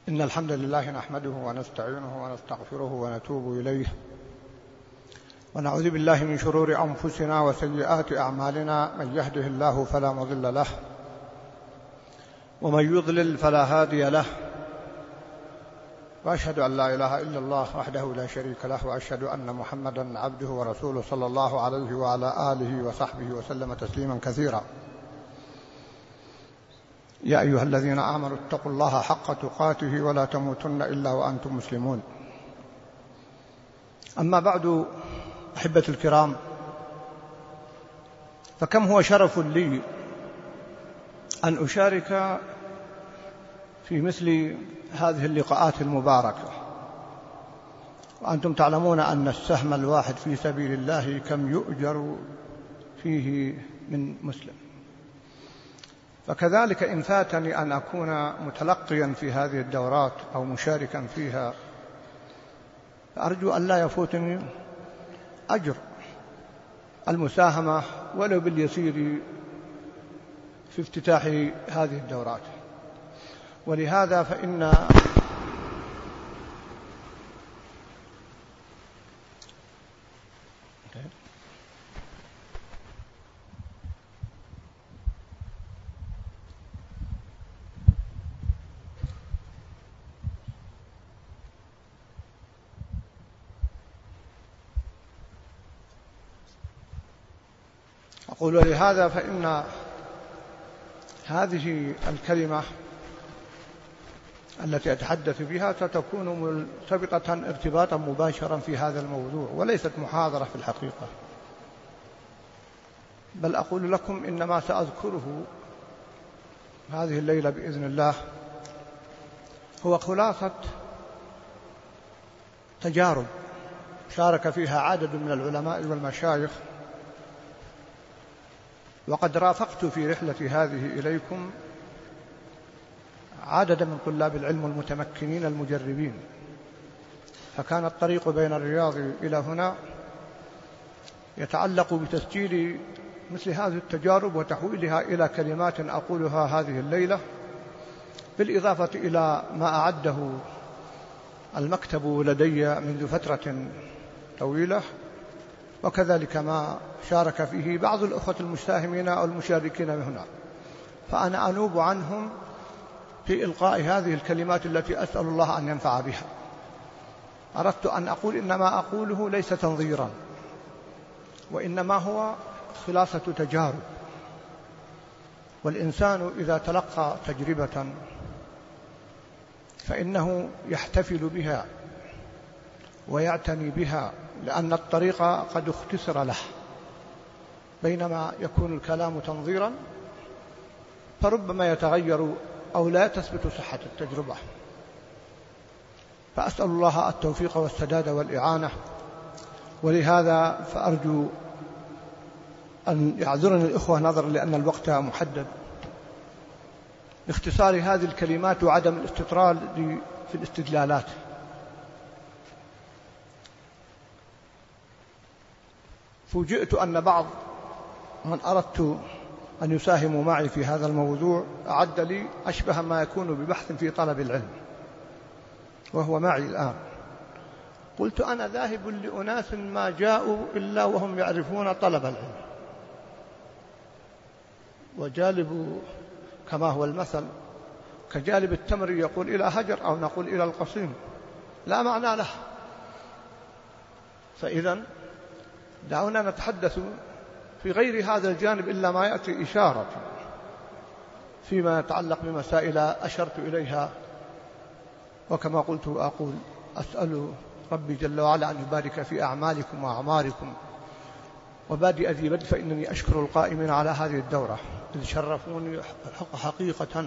إن الحمد لله نحمده ونستعينه ونستغفره ونتوب إليه ونعوذ بالله من شرور أنفسنا وسيئات أعمالنا. من يهده الله فلا مضل له ومن يضلل فلا هادي له، وأشهد أن لا إله إلا الله وحده لا شريك له، وأشهد أن محمدا عبده ورسوله صلى الله عليه وعلى آله وصحبه وسلم تسليما كثيرا. يا أيها الذين آمنوا اتقوا الله حق تقاته ولا تموتن إلا وأنتم مسلمون. أما بعد، أحبة الكرام، فكم هو شرف لي أن أشارك في مثل هذه اللقاءات المباركة، وأنتم تعلمون أن السهم الواحد في سبيل الله كم يؤجر فيه من مسلم. فكذلك إن فاتني أن أكون متلقيا في هذه الدورات أو مشاركا فيها، فأرجو أن لا يفوتني أجر المساهمة ولو باليسير في افتتاح هذه الدورات. ولهذا فإن ولهذا فإن هذه الكلمة التي أتحدث بها ستكون مرتبطة ارتباطا مباشرا في هذا الموضوع، وليست محاضرة في الحقيقة، بل أقول لكم إن ما سأذكره هذه الليلة بإذن الله هو خلاصة تجارب شارك فيها عدد من العلماء والمشايخ، وقد رافقت في رحلة هذه إليكم عددا من طلاب العلم المتمكنين المجربين، فكان الطريق بين الرياض إلى هنا يتعلق بتسجيل مثل هذه التجارب وتحويلها إلى كلمات أقولها هذه الليلة، بالإضافة إلى ما أعده المكتب لدي منذ فترة طويلة، وكذلك ما شارك فيه بعض الأخوة المساهمين أو المشاركين هنا، فأنا أنوب عنهم في إلقاء هذه الكلمات التي أسأل الله أن ينفع بها. أردت أن أقول إن ما أقوله ليس تنظيرا، وإنما هو خلاصة تجارب، والإنسان إذا تلقى تجربة فإنه يحتفل بها ويعتني بها، لأن الطريق قد اختصر له، بينما يكون الكلام تنظيرا فربما يتغير أو لا تثبت صحة التجربة. فأسأل الله التوفيق والسداد والإعانة، ولهذا فأرجو أن يعذرني الإخوة نظرا لأن الوقت محدد باختصار هذه الكلمات وعدم الاستطراد في الاستدلالات. فوجئت أن بعض من أردت أن يساهموا معي في هذا الموضوع أعد لي أشبه ما يكون ببحث في طلب العلم، وهو معي الآن. قلت أنا ذاهب لأناس ما جاءوا إلا وهم يعرفون طلب العلم، وجالب كما هو المثل كجالب التمر يقول إلى هجر أو نقول إلى القصيم، لا معنى له. فإذا دعونا نتحدث في غير هذا الجانب إلا ما يأتي إشارة فيما يتعلق بمسائل أشرت إليها. وكما قلت أقول أسأل ربي جل وعلا أن يبارك في أعمالكم وأعماركم. وبادئ ذي بدء فإنني أشكر القائمين على هذه الدورة إذ شرفوني حقيقة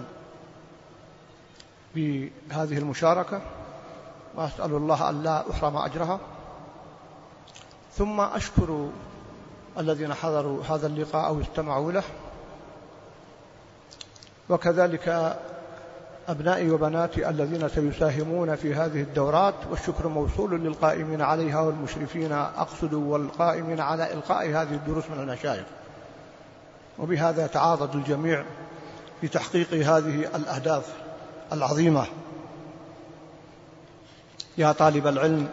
بهذه المشاركة، وأسأل الله أن لا أحرم أجرها. ثم أشكر الذين حضروا هذا اللقاء أو استمعوا له، وكذلك أبنائي وبناتي الذين سيساهمون في هذه الدورات، والشكر موصول للقائمين عليها والمشرفين أقصد، والقائمين على إلقاء هذه الدروس من المشايخ. وبهذا يتعاضد الجميع في تحقيق هذه الأهداف العظيمة يا طالب العلم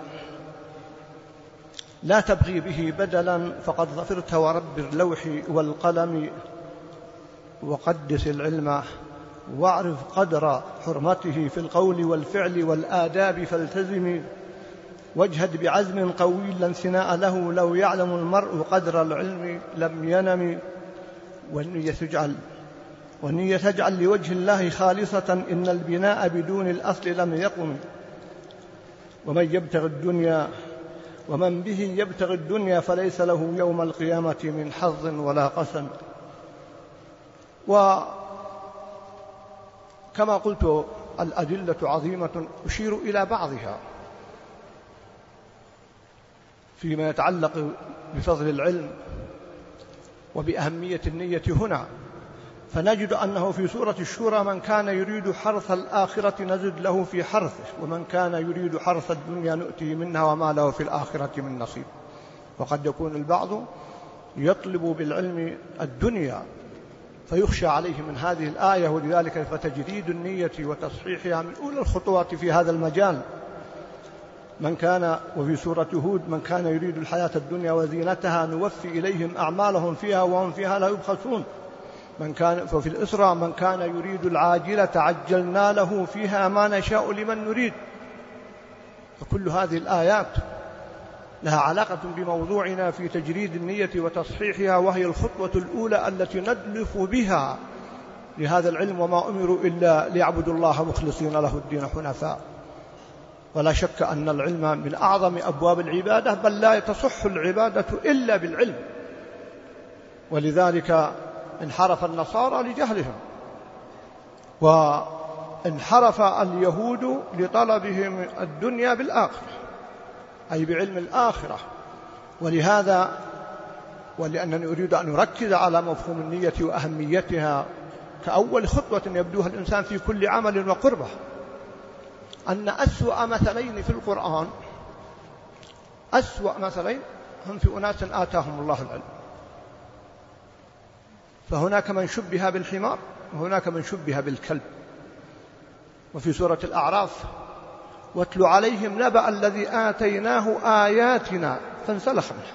لا تبغي به بدلا فقد ظفرت ورب اللوح والقلم، وقدس العلم واعرف قدر حرمته في القول والفعل والآداب فالتزم، واجهد بعزم قوي لا انثناء له، لو يعلم المرء قدر العلم لم ينم، والنية تجعل لوجه الله خالصة، إن البناء بدون الأصل لم يقم، ومن به يبتغي الدنيا فليس له يوم القيامة من حظ ولا قسم. وكما قلت الأدلة عظيمة أشير إلى بعضها فيما يتعلق بفضل العلم وبأهمية النية هنا. فنجد أنه في سورة الشورى من كان يريد حرث الآخرة نزد له في حرثه، ومن كان يريد حرث الدنيا نؤتيه منها وما له في الآخرة من نصيب. وقد يكون البعض يطلب بالعلم الدنيا فيخشى عليه من هذه الآية، ولذلك فتجريد النية وتصحيحها من أولى الخطوات في هذا المجال. وفي سورة هود من كان يريد الحياة الدنيا وزينتها نوفي إليهم أعمالهم فيها وهم فيها لا يبخسون. ففي الإسراء من كان يريد العاجلة عجلنا له فيها ما نشاء لمن نريد. فكل هذه الآيات لها علاقة بموضوعنا في تجريد النية وتصحيحها، وهي الخطوة الأولى التي ندلف بها لهذا العلم، وما أمروا إلا ليعبدوا الله مخلصين له الدين حنفاء. ولا شك أن العلم من أعظم أبواب العبادة، بل لا تصح العبادة إلا بالعلم. ولذلك انحرف النصارى لجهلهم، وانحرف اليهود لطلبهم الدنيا بالآخرة أي بعلم الآخرة. ولأنني أريد أن أركز على مفهوم النية وأهميتها كأول خطوة يبدوها الإنسان في كل عمل وقربة، أن أسوأ مثلين في القرآن، أسوأ مثلين هم في أناس آتاهم الله العلم. فهناك من شبه بالحمار وهناك من شبه بالكلب. وفي سورة الأعراف واتل عليهم نبأ الذي آتيناه آياتنا فانسلخ منها،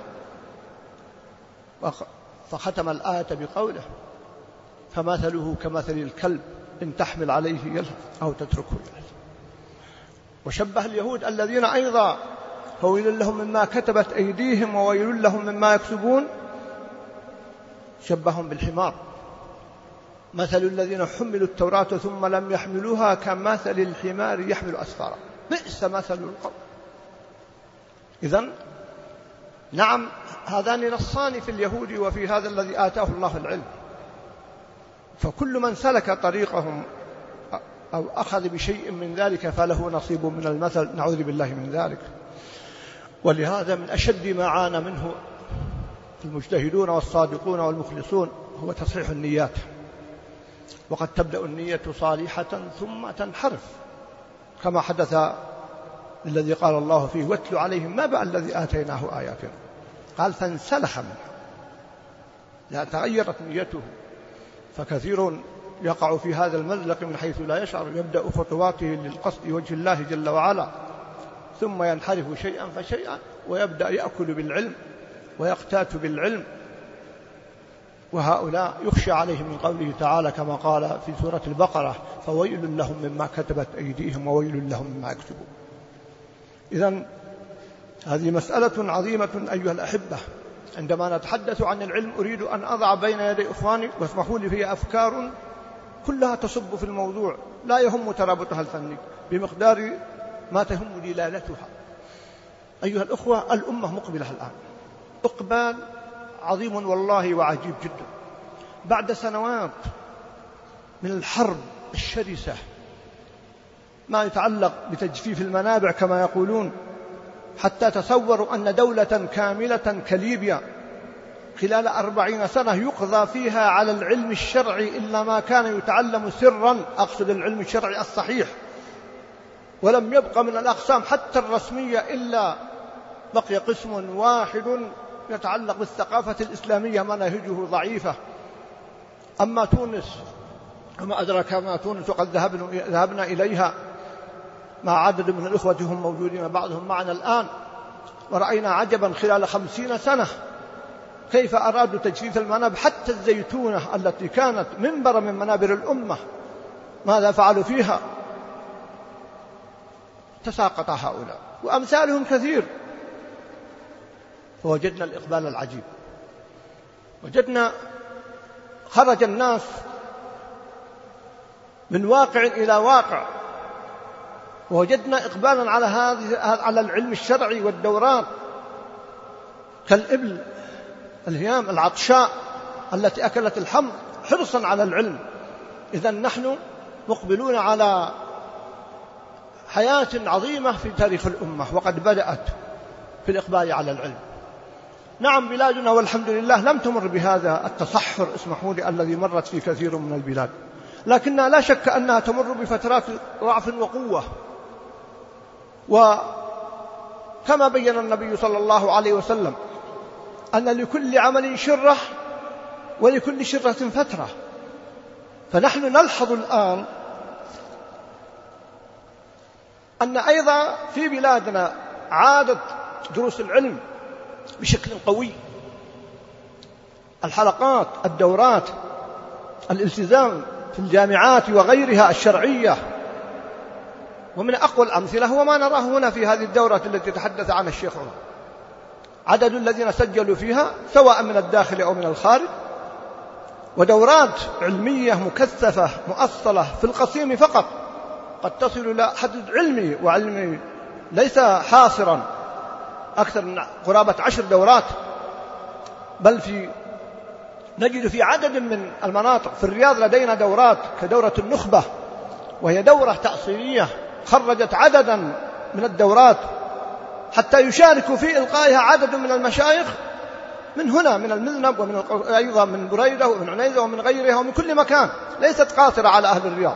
فختم الآية بقوله فمثله كمثل الكلب إن تحمل عليه يلهث أو تتركه يلهث. وشبه اليهود الذين أيضا فويل لهم مما كتبت أيديهم وويل لهم مما يكسبون، شبههم بالحمار. مثل الذين حملوا التوراة ثم لم يحملوها كمثل الحمار يحمل أسفارا بئس مثل القوم. إذن نعم هذان نصان في اليهود وفي هذا الذي آتاه الله العلم. فكل من سلك طريقهم أو أخذ بشيء من ذلك فله نصيب من المثل، نعوذ بالله من ذلك. ولهذا من أشد ما عانى منه المجتهدون والصادقون والمخلصون هو تصحيح النيات. وقد تبدأ النية صالحة ثم تنحرف، كما حدث الذي قال الله فيه واتل عليهم نبأ الذي آتيناه آياتنا، قال فانسلخ منه، لا تغيرت نيته. فكثير يقع في هذا المزلق من حيث لا يشعر، يبدأ خطواته للقصد وجه الله جل وعلا، ثم ينحرف شيئا فشيئا ويبدأ يأكل بالعلم ويقتات بالعلم. وهؤلاء يخشى عليهم من قوله تعالى كما قال في سورة البقرة فويل لهم مما كتبت أيديهم وويل لهم مما يكتبون. إذن هذه مسألة عظيمة أيها الأحبة. عندما نتحدث عن العلم أريد أن أضع بين يدي إخواني، واسمحوا لي، هي أفكار كلها تصب في الموضوع، لا يهم ترابطها الفني بمقدار ما تهم دلالتها. أيها الأخوة، الأمة مقبلة الآن إقبال عظيم والله وعجيب جدا، بعد سنوات من الحرب الشرسة، ما يتعلق بتجفيف المنابع كما يقولون، حتى تصوروا أن دولة كاملة كليبيا خلال 40 سنة يقضى فيها على العلم الشرعي إلا ما كان يتعلم سرا، أقصد العلم الشرعي الصحيح، ولم يبق من الأقسام حتى الرسمية إلا بقي قسم واحد يتعلق بالثقافة الإسلامية مناهجه ضعيفة. أما تونس وما أدرك ما تونس وقد ذهبنا إليها، مع عدد من الإخوة هم موجودين بعضهم معنا الآن، ورأينا عجبا خلال 50 سنة كيف أرادوا تجفيف المنابر، حتى الزيتونة التي كانت منبر من منابر الأمة ماذا فعلوا فيها؟ تساقط هؤلاء وأمثالهم كثير. فوجدنا الإقبال العجيب، وجدنا خرج الناس من واقع إلى واقع، ووجدنا إقبالا على العلم الشرعي والدورات كالإبل الهيام العطشاء التي أكلت الحمض حرصا على العلم. إذن نحن مقبلون على حياة عظيمة في تاريخ الأمة، وقد بدأت في الإقبال على العلم. نعم بلادنا والحمد لله لم تمر بهذا التصحر، اسمحوا لي، الذي مرت في كثير من البلاد، لكنها لا شك أنها تمر بفترات ضعف وقوة. وكما بين النبي صلى الله عليه وسلم أن لكل عمل شرة ولكل شرة فترة. فنحن نلحظ الآن أن أيضا في بلادنا عادت دروس العلم بشكل قوي، الحلقات، الدورات، الالتزام في الجامعات وغيرها الشرعية. ومن أقوى الأمثلة هو ما نراه هنا في هذه الدورة التي تحدث عنها الشيخ عمر، عدد الذين سجلوا فيها سواء من الداخل أو من الخارج، ودورات علمية مكثفة مؤصلة في القصيم فقط قد تصل إلى حد علمي، وعلمي ليس حاصرا، أكثر من قرابة 10 دورات. بل نجد في عدد من المناطق في الرياض لدينا دورات كدورة النخبة، وهي دورة تأصيلية خرجت عددا من الدورات حتى يشارك في إلقائها عدد من المشايخ من هنا، من المذنب، ومن أيضا من بريدة ومن عنيزة ومن غيرها ومن كل مكان، ليست قاصرة على أهل الرياض.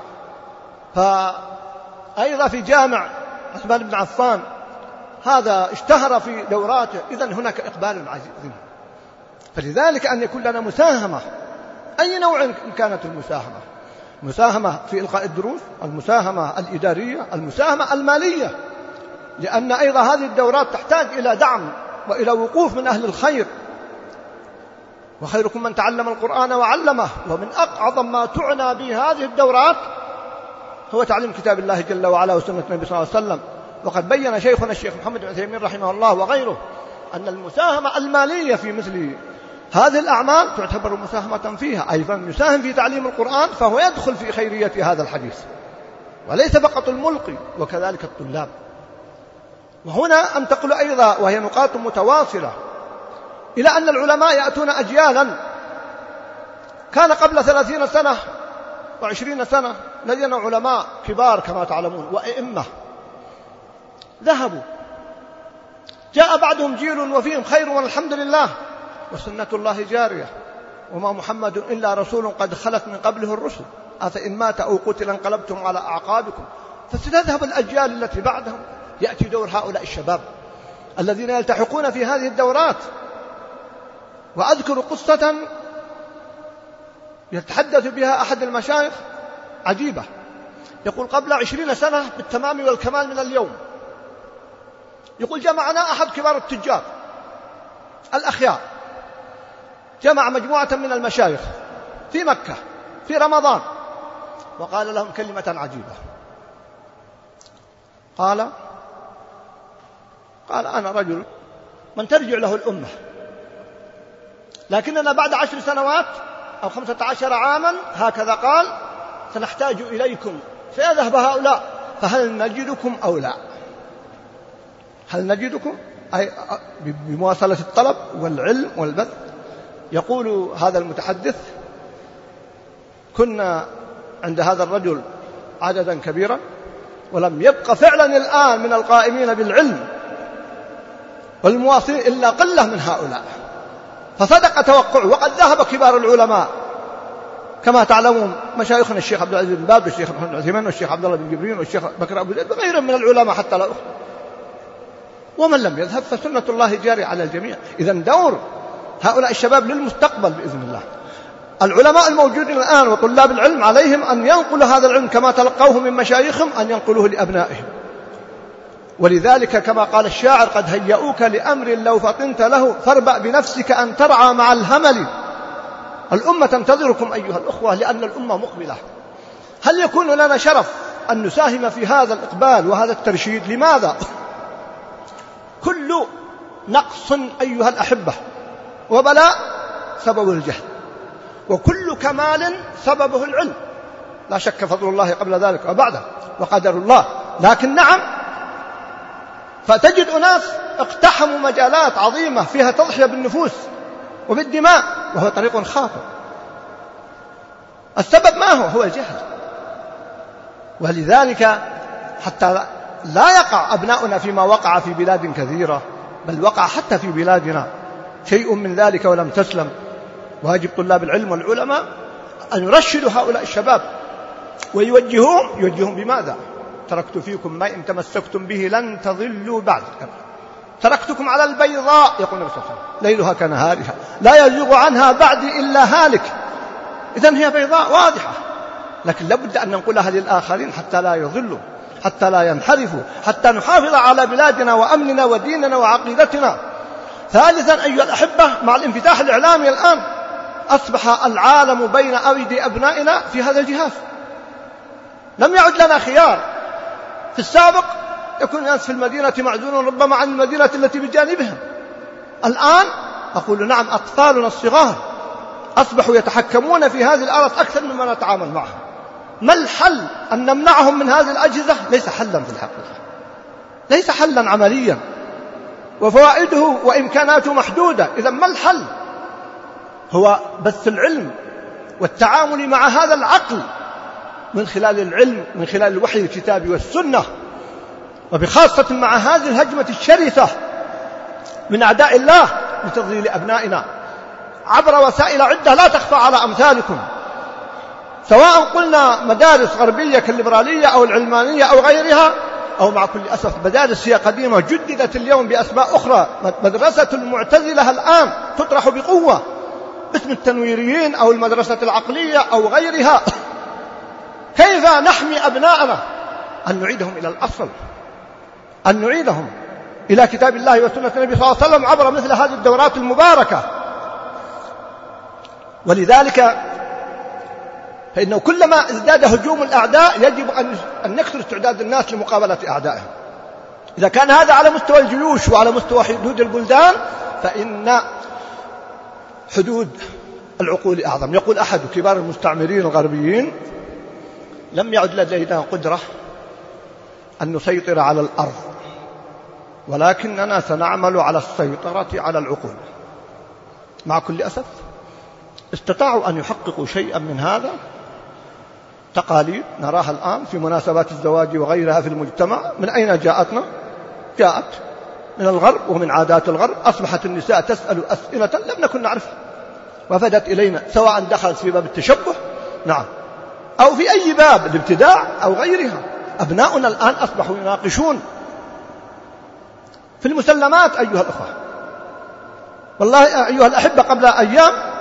فأيضا في جامع عثمان بن عفان هذا اشتهر في دوراته. إذن هناك إقبال عظيم. فلذلك أن يكون لنا مساهمة، أي نوع كانت المساهمة، مساهمة في إلقاء الدروس، المساهمة الإدارية، المساهمة المالية، لأن أيضا هذه الدورات تحتاج إلى دعم وإلى وقوف من أهل الخير. وخيركم من تعلم القرآن وعلمه. ومن أعظم ما تعنى به هذه الدورات هو تعليم كتاب الله جل وعلا وسنة النبي صلى الله عليه وسلم. وقد بين شيخنا الشيخ محمد بن عثيمين رحمه الله وغيره أن المساهمة المالية في مثل هذه الأعمال تعتبر مساهمة فيها، أي فمن يساهم في تعليم القرآن فهو يدخل في خيرية هذا الحديث، وليس فقط الملقي، وكذلك الطلاب. وهنا أنتقل أيضا، وهي نقاط متواصلة، إلى أن العلماء يأتون أجيالا. كان قبل 30 سنة و20 سنة لدينا علماء كبار كما تعلمون وأئمة ذهبوا، جاء بعدهم جيل وفيهم خير والحمد لله، وسنة الله جارية، وما محمد إلا رسول قد خلت من قبله الرسل أفإن مات أو قتل انقلبتم على أعقابكم. فستذهب الأجيال التي بعدهم، يأتي دور هؤلاء الشباب الذين يلتحقون في هذه الدورات. وأذكر قصة يتحدث بها أحد المشايخ عجيبة، يقول قبل 20 سنة بالتمام والكمال من اليوم، يقول جمعنا أحد كبار التجار الأخيار، جمع مجموعة من المشايخ في مكة في رمضان، وقال لهم كلمة عجيبة. قال أنا رجل من ترجع له الأمة، لكننا بعد 10 سنوات أو 15 عاما هكذا قال سنحتاج إليكم، سيذهب هؤلاء، فهل نجدكم أو لا؟ هل نجدكم أي بمواصلة الطلب والعلم والبث. يقول هذا المتحدث كنا عند هذا الرجل عددا كبيرا، ولم يبق فعلا الآن من القائمين بالعلم والمواصلين إلا قلة من هؤلاء. فصدق توقع، وقد ذهب كبار العلماء كما تعلمون مشايخنا الشيخ عبد العزيز بن باز والشيخ محمد بن عثيمين والشيخ عبد الله بن جبرين والشيخ بكر أبو زيد وغيرهم من العلماء حتى لا أخطئ. ومن لم يذهب فسنة الله جارية على الجميع. إذن دور هؤلاء الشباب للمستقبل بإذن الله. العلماء الموجودين الآن وطلاب العلم عليهم أن ينقلوا هذا العلم كما تلقوه من مشايخهم، أن ينقلوه لأبنائهم. ولذلك كما قال الشاعر: قد هيئوك لأمر لو فطنت له فاربأ بنفسك أن ترعى مع الهمل. الأمة تنتظركم أيها الأخوة، لأن الأمة مقبلة. هل يكون لنا شرف أن نساهم في هذا الإقبال وهذا الترشيد؟ لماذا؟ كل نقص أيها الأحبة وبلاء سببه الجهل، وكل كمال سببه العلم، لا شك فضل الله قبل ذلك وبعده وقدر الله. لكن نعم، فتجد أناس اقتحموا مجالات عظيمة فيها تضحية بالنفوس وبالدماء، وهو طريق خاطئ. السبب ما هو الجهل. ولذلك حتى لا يقع أبناؤنا فيما وقع في بلاد كثيرة، بل وقع حتى في بلادنا شيء من ذلك ولم تسلم. واجب طلاب العلم والعلماء أن يرشدوا هؤلاء الشباب ويوجههم بماذا؟ تركت فيكم ما إن تمسكتم به لن تضلوا بعد، تركتكم على البيضاء، يقول النبي صلى الله عليه وسلم، ليلها كنهارها لا يزيغ عنها بعدي إلا هالك. إذن هي بيضاء واضحة، لكن لابد أن ننقلها للآخرين حتى لا يضلوا، حتى لا ينحرفوا، حتى نحافظ على بلادنا وأمننا وديننا وعقيدتنا. ثالثا أيها الأحبة، مع الانفتاح الإعلامي الآن أصبح العالم بين أيدي أبنائنا في هذا الجهاز، لم يعد لنا خيار. في السابق يكون الناس في المدينة معزولون ربما عن المدينة التي بجانبهم. الآن أقول نعم، أطفالنا الصغار أصبحوا يتحكمون في هذه الأرض أكثر مما نتعامل معهم. ما الحل؟ أن نمنعهم من هذه الأجهزة؟ ليس حلا في الحقيقة، ليس حلا عمليا، وفوائده وإمكاناته محدودة. إذا ما الحل؟ هو بث العلم والتعامل مع هذا العقل من خلال العلم، من خلال الوحي الكتابي والسنة، وبخاصة مع هذه الهجمة الشرسة من أعداء الله لتضليل أبنائنا عبر وسائل عدة لا تخفى على أمثالكم، سواء قلنا مدارس غربية كالليبرالية أو العلمانية أو غيرها، أو مع كل أسف مدارس هي قديمة جددت اليوم بأسماء أخرى. مدرسة المعتزلة الآن تطرح بقوة باسم التنويريين أو المدرسة العقلية أو غيرها. كيف نحمي أبناءنا؟ أن نعيدهم إلى الأصل، أن نعيدهم إلى كتاب الله وسنة النبي صلى الله عليه وسلم عبر مثل هذه الدورات المباركة. ولذلك فإنه كلما ازداد هجوم الأعداء يجب أن نكثر استعداد الناس لمقابلة أعدائهم. إذا كان هذا على مستوى الجيوش وعلى مستوى حدود البلدان، فإن حدود العقول أعظم. يقول أحد كبار المستعمرين الغربيين: لم يعد لدينا قدرة أن نسيطر على الأرض، ولكننا سنعمل على السيطرة على العقول. مع كل أسف استطاعوا أن يحققوا شيئا من هذا. تقاليد نراها الآن في مناسبات الزواج وغيرها في المجتمع، من أين جاءتنا؟ جاءت من الغرب ومن عادات الغرب. أصبحت النساء تسأل أسئلة لم نكن نعرفها وفدت إلينا، سواء دخلت في باب التشبه نعم، أو في أي باب الابتداع أو غيرها. أبناؤنا الآن أصبحوا يناقشون في المسلمات أيها الأخوة. والله أيها الأحبة، قبل أيام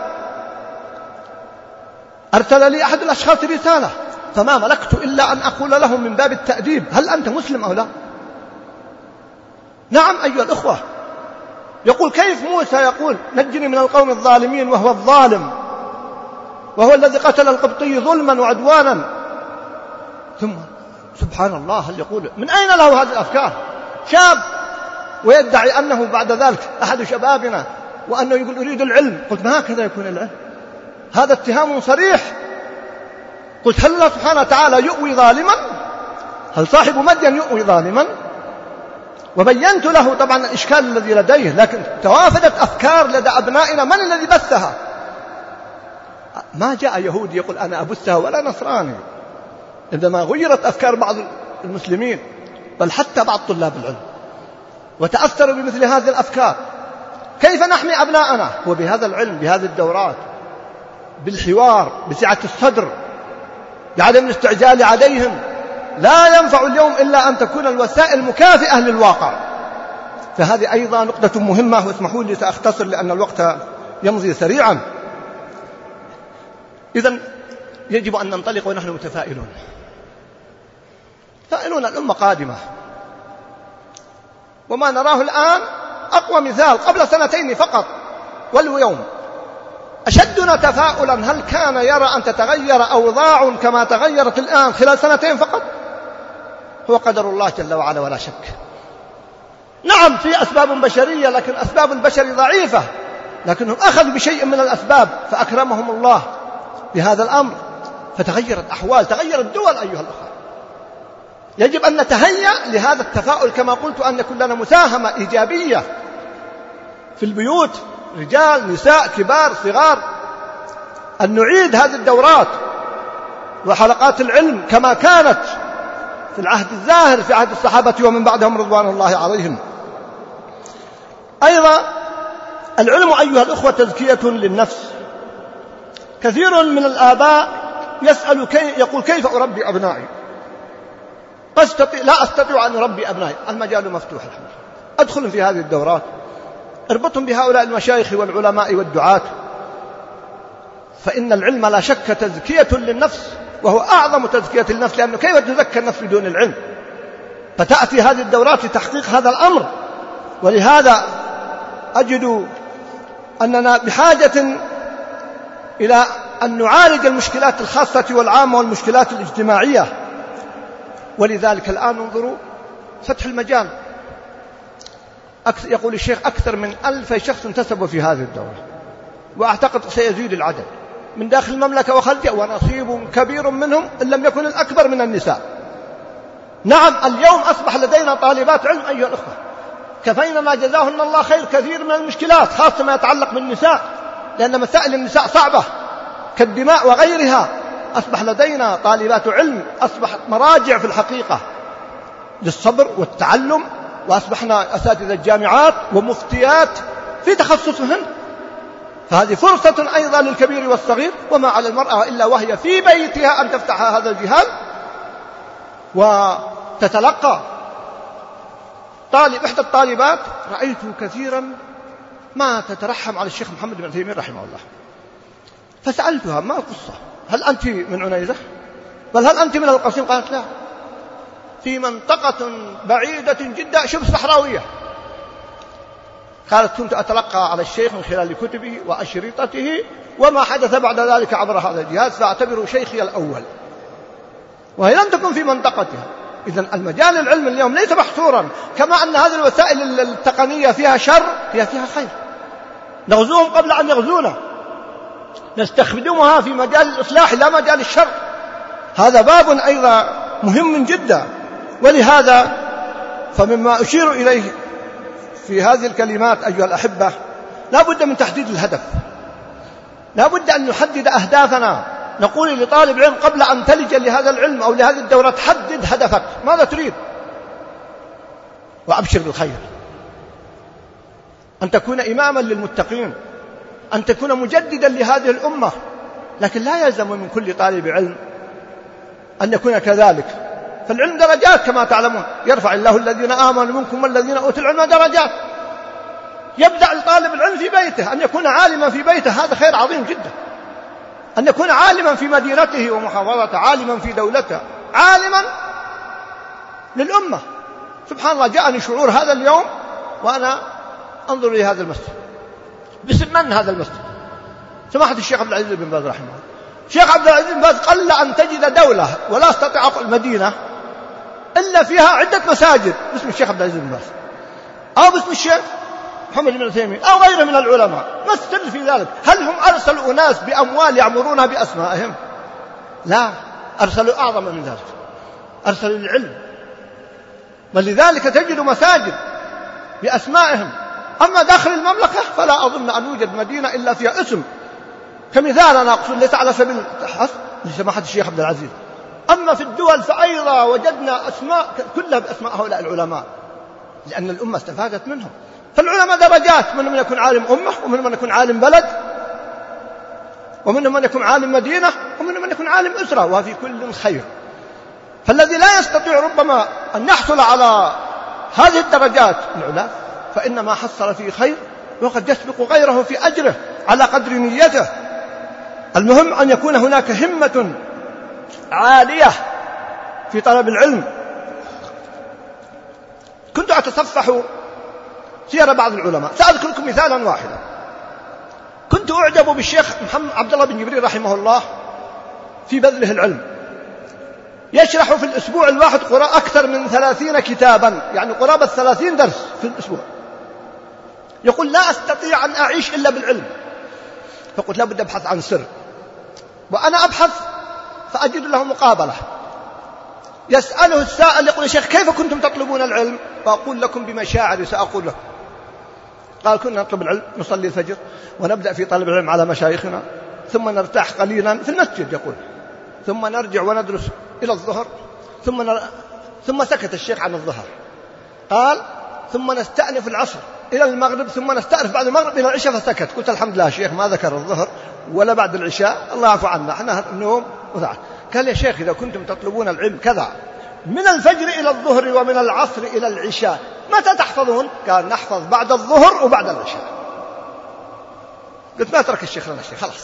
أرسل لي أحد الأشخاص رسالة، فما ملكت إلا أن أقول لهم من باب التأديب: هل أنت مسلم أو لا؟ نعم أيها الأخوة. يقول: كيف موسى يقول نجني من القوم الظالمين وهو الظالم، وهو الذي قتل القبطي ظلما وعدوانا؟ ثم سبحان الله، هل يقول من أين له هذه الأفكار؟ شاب ويدعي أنه بعد ذلك أحد شبابنا وأنه يقول أريد العلم. قلت: ما هكذا يكون العلم، هذا اتهام صريح. قلت: هل الله سبحانه وتعالى يؤوي ظالما؟ هل صاحب مدين يؤوي ظالما؟ وبينت له طبعا الإشكال الذي لديه، لكن توافدت أفكار لدى أبنائنا. من الذي بثها؟ ما جاء يهودي يقول أنا أبثها، ولا نصراني، عندما غيرت أفكار بعض المسلمين بل حتى بعض طلاب العلم وتأثروا بمثل هذه الأفكار. كيف نحمي أبناءنا؟ هو بهذا العلم، بهذه الدورات، بالحوار، بسعة الصدر، بعدم الاستعجال عليهم. لا ينفع اليوم إلا أن تكون الوسائل مكافئة للواقع. فهذه أيضا نقطة مهمة، واسمحوا لي سأختصر لأن الوقت يمضي سريعا. إذن يجب أن ننطلق ونحن متفائلون، فائلون الأمة قادمة. وما نراه الآن أقوى مثال قبل 2 فقط واليوم أشدنا تفاؤلا. هل كان يرى أن تتغير أوضاع كما تغيرت الآن خلال 2 فقط؟ هو قدر الله جل وعلا ولا شك. نعم في أسباب بشرية، لكن أسباب البشر ضعيفة، لكنهم أخذوا بشيء من الأسباب فأكرمهم الله بهذا الأمر، فتغيرت أحوال، تغيرت دول. أيها الأخوة، يجب أن نتهيأ لهذا التفاؤل، كما قلت أن يكون لنا مساهمة إيجابية في البيوت، رجال نساء كبار صغار، أن نعيد هذه الدورات وحلقات العلم كما كانت في العهد الزاهر في عهد الصحابة ومن بعدهم رضوان الله عليهم. أيضا العلم أيها الأخوة تزكية للنفس. كثير من الآباء يسأل يقول كيف أربي أبنائي؟ لا أستطيع أن أربي أبنائي. المجال مفتوح الحمد لله، أدخل في هذه الدورات، اربطهم بهؤلاء المشايخ والعلماء والدعاة، فإن العلم لا شك تزكية للنفس، وهو أعظم تزكية للنفس، لأنه كيف تزكى النفس بدون العلم؟ فتأتي هذه الدورات لتحقيق هذا الأمر. ولهذا أجد أننا بحاجة إلى أن نعالج المشكلات الخاصة والعامة والمشكلات الاجتماعية. ولذلك الآن انظروا فتح المجال، يقول الشيخ أكثر من 1000 شخص انتسبوا في هذه الدورة، وأعتقد سيزيد العدد من داخل المملكة وخارجها، ونصيب كبير منهم إن لم يكن الأكبر من النساء. نعم اليوم أصبح لدينا طالبات علم أيها الأخوة، كفينا جزاهن الله خير كثير من المشكلات، خاصة ما يتعلق بالنساء، لأن مسائل النساء صعبة كالدماء وغيرها. أصبح لدينا طالبات علم، أصبحت مراجع في الحقيقة للصبر والتعلم، وأصبحنا أساتذة الجامعات ومفتيات في تخصصهن. فهذه فرصة أيضا للكبير والصغير، وما على المرأة إلا وهي في بيتها أن تفتح هذا الجهاز وتتلقى. إحدى الطالبات رأيته كثيرا ما تترحم على الشيخ محمد بن عثيمين رحمه الله، فسألتها ما القصة؟ هل أنت من عنيزة؟ بل هل أنت من القصيم؟ قالت لا، في منطقة بعيدة جدا شبه صحراوية. قالت كنت أتلقى على الشيخ من خلال كتبه وأشرطته وما حدث بعد ذلك عبر هذا الجهاز، فأعتبره شيخي الأول، وهي لم تكن في منطقتها. إذن المجال العلم اليوم ليس محصورا، كما أن هذه الوسائل التقنية فيها شر، هي فيها خير. نغزوهم قبل أن يغزونا، نستخدمها في مجال الإصلاح لا مجال الشر. هذا باب أيضا مهم جدا. ولهذا فمما أشير إليه في هذه الكلمات أيها الأحبة، لا بد من تحديد الهدف، لا بد أن نحدد أهدافنا. نقول لطالب علم قبل أن تلج لهذا العلم أو لهذه الدورة، تحدد هدفك، ماذا تريد؟ وأبشر بالخير، أن تكون إماما للمتقين، أن تكون مجددا لهذه الأمة. لكن لا يلزم من كل طالب علم أن يكون كذلك، فالعلم درجات كما تعلمون، يرفع الله الذين آمنوا منكم والذين أوتوا العلم درجات. يبدأ الطالب العلم في بيته، أن يكون عالما في بيته، هذا خير عظيم جدا. أن يكون عالما في مدينته ومحافظته، عالما في دولته، عالما للأمة. سبحان الله، جاءني شعور هذا اليوم وأنا أنظر لهذا المسجد، باسم من هذا المسجد؟ سماحة الشيخ عبد العزيز بن باز رحمه الله. الشيخ عبد العزيز بن باز قل أن تجد دولة ولا استطيع المدينة إلا فيها عدة مساجد باسم الشيخ عبد العزيز بن باز، أو باسم الشيخ محمد بن عثيمين أو غيره من العلماء. ما السر في ذلك؟ هل هم أرسلوا أناس بأموال يعمرونها بأسمائهم؟ لا، أرسلوا أعظم من ذلك، أرسلوا العلم. ولذلك تجد مساجد بأسمائهم. أما داخل المملكة فلا أظن أن يوجد مدينة إلا فيها اسم، كمثال أنا أقصد ليس على سبيل الحصر لسماحة الشيخ عبد العزيز. أما في الدول فأيضا وجدنا أسماء كلها بأسماء هؤلاء العلماء، لأن الأمة استفادت منهم. فالعلماء درجات، منهم من يكون عالم أمة، ومنهم من يكون عالم بلد، ومنهم من يكون عالم مدينة، ومنهم من يكون عالم أسرة، وفي كل خير. فالذي لا يستطيع ربما أن يحصل على هذه الدرجات العلى فإنما حصل فيه خير، وقد يسبق غيره في أجره على قدر نيته. المهم أن يكون هناك همة عالية في طلب العلم. كنت أتصفح سير بعض العلماء، سأذكر لكم مثالا واحدا. كنت أعجب بالشيخ محمد عبد الله بن جبريل رحمه الله في بذله العلم، يشرح في الأسبوع الواحد أكثر من 30 كتابا، يعني قرابة 30 درس في الأسبوع. يقول لا أستطيع أن أعيش إلا بالعلم، فقلت لا بد أبحث عن سر، وأنا أبحث فأجد له مقابلة. يسأله السائل يقول يا شيخ كيف كنتم تطلبون العلم؟ فأقول لكم بمشاعري سأقول لكم. قال كنا نطلب العلم، نصلي الفجر ونبدأ في طلب العلم على مشايخنا، ثم نرتاح قليلا في المسجد يقول، ثم نرجع وندرس إلى الظهر، ثم سكت الشيخ عن الظهر. قال ثم نستأنف العصر إلى المغرب، ثم نستأنف بعد المغرب إلى العشاء فسكت. قلت الحمد لله الشيخ ما ذكر الظهر ولا بعد العشاء، الله يعفو عنا احنا النوم وذعك. قال يا شيخ إذا كنتم تطلبون العلم كذا من الفجر إلى الظهر ومن العصر إلى العشاء متى تحفظون؟ قال نحفظ بعد الظهر وبعد العشاء. قلت ما ترك الشيخ لنا الشيخ خلاص.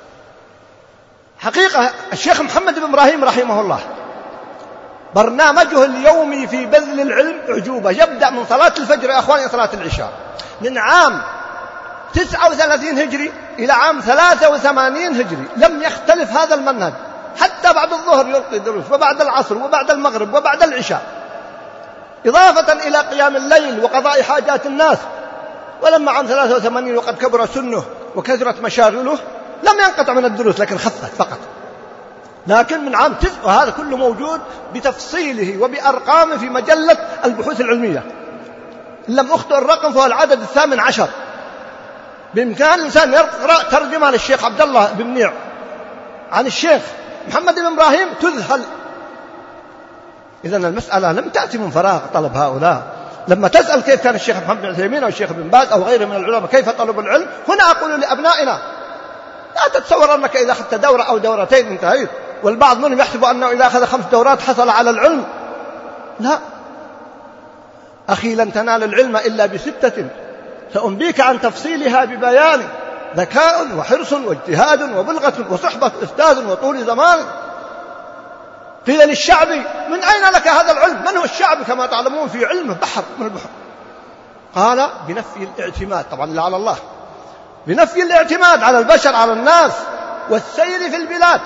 حقيقة الشيخ محمد بن إبراهيم رحمه الله برنامجه اليومي في بذل العلم أعجوبة، يبدأ من صلاة الفجر يا أخواني صلاة العشاء، من عام 39 هجري إلى عام 83 هجري لم يختلف هذا المنهج، حتى بعد الظهر يلقي دروس، وبعد العصر وبعد المغرب وبعد العشاء، إضافة إلى قيام الليل وقضاء حاجات الناس. ولما عام 83 وقد كبر سنه وكثرت مشاغله لم ينقطع من الدروس، لكن خفت فقط. لكن من عام 9 وهذا كله موجود بتفصيله وبأرقامه في مجلة البحوث العلمية، إن لم أخطئ الرقم فهو العدد 18. بإمكان الإنسان يقرأ ترجمة للشيخ عبد الله بن منيع عن الشيخ محمد بن إبراهيم تذهل. إذن المسألة لم تأتي من فراغ طلب هؤلاء. لما تسأل كيف كان الشيخ محمد بن عثيمين أو الشيخ بن باز أو غيره من العلماء كيف طلبوا العلم، هنا أقول لأبنائنا لا تتصور أنك إذا أخذت دورة أو دورتين انتهيت، والبعض منهم يحسب أنه إذا أخذ 5 دورات حصل على العلم. لا أخي لن تنال العلم إلا ب6 سأنبيك عن تفصيلها ببيان: ذكاء وحرص واجتهاد وبلغة وصحبة أستاذ وطول زمان. قيل للشعب من أين لك هذا العلم؟ من هو الشعب؟ كما تعلمون في علمه بحر من البحر. قال بنفي الاعتماد، طبعا لا على الله، بنفي الاعتماد على البشر على الناس، والسير في البلاد،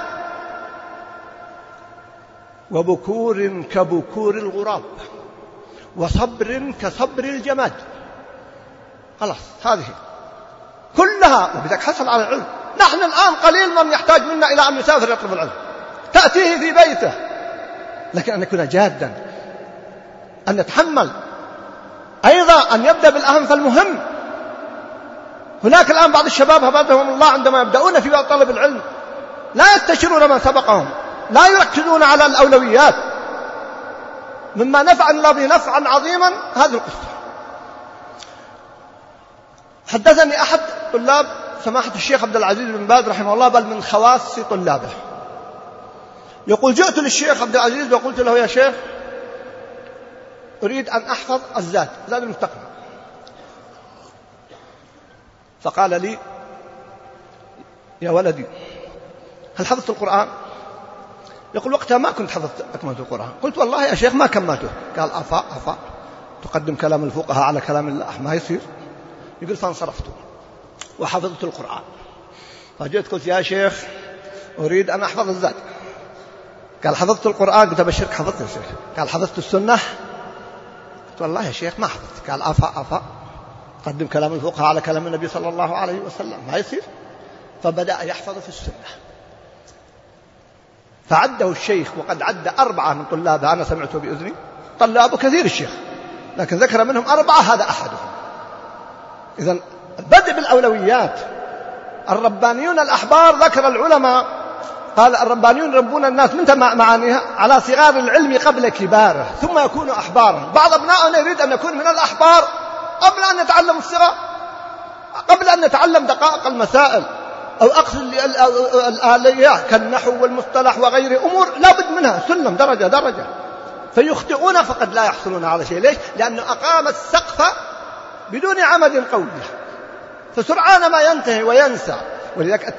وبكور كبكور الغراب، وصبر كصبر الجماد. خلاص هذه كلها وبذلك حصل على العلم. نحن الآن قليل من يحتاج منا إلى أن يسافر يطلب العلم، تأتيه في بيته، لكن أن نكون جادا، أن نتحمل، أيضا أن يبدأ بالأهم فالمهم. هناك الآن بعض الشباب هبطهم الله عندما يبدأون في طلب العلم لا يستشيرون من سبقهم، لا يركزون على الأولويات، مما نفع الله به نفعا عظيما. هذه القصة. حدثني أحد طلاب سماحة الشيخ عبد العزيز بن باز رحمه الله، بل من خواص طلابه، يقول جئت للشيخ عبد العزيز وقلت له يا شيخ أريد أن أحفظ الزاد المستقنع. فقال لي يا ولدي هل حفظت القرآن؟ يقول وقتها ما كنت أكملت القرآن. قلت والله يا شيخ ما كملته. قال أفا تقدم كلام الفقهاء على كلام الله، ما يصير. يقول فانصرفت وحفظت القرآن. فجئت قلت يا شيخ أريد أن أحفظ الزاد. قال حفظت القرآن. قلت أبشرك حفظت يا شيخ. قال حفظت السنة. قلت والله يا شيخ ما حفظت. قال أفا قدم كلام الفقهاء على كلام النبي صلى الله عليه وسلم، ما يصير. فبدأ يحفظ في السنة، فعده الشيخ وقد عد 4 من طلابه، أنا سمعته بأذني، طلابه كثير الشيخ لكن ذكر منهم 4 هذا أحدهم. إذن بدء بالأولويات. الربانيون الأحبار ذكر العلماء قال الربانيون يربون الناس من معانيها على صغار العلم قبل كباره ثم يكونوا أحبارا. بعض أبنائنا يريد أن يكون من الأحبار قبل أن يتعلم الصغر، قبل أن يتعلم دقائق المسائل، أو أقصد الآليات كالنحو والمصطلح وغيره، أمور لا بد منها، سلم درجة درجة، فيخطئون فقد لا يحصلون على شيء. ليش؟ لأنه أقام السقف بدون عمد قوي، فسرعان ما ينتهي وينسى. ولذلك